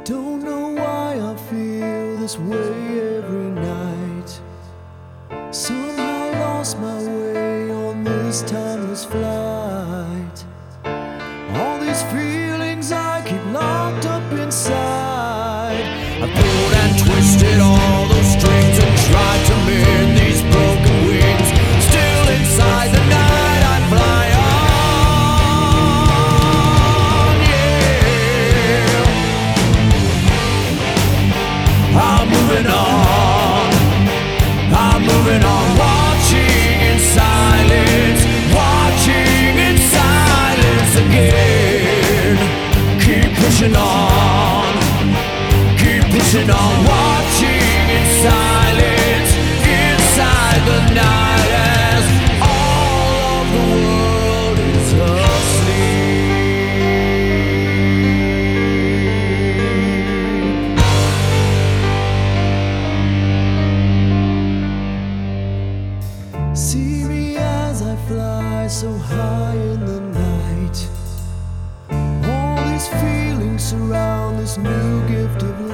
Don't know why I feel this way every night. Somehow lost my way on this timeless flight. All these feelings I keep locked up inside. I pulled and twisted all those strings and tried to mend these broken wings. Still inside the night I fly on, yeah. I'm moving on, I'm moving on. Watching in silence, watching in silence again. Keep pushing on, keep pushing on. Watching in silence, inside the night as all of the world is asleep. See me as I fly so high in the night. All these feelings surround this new gift of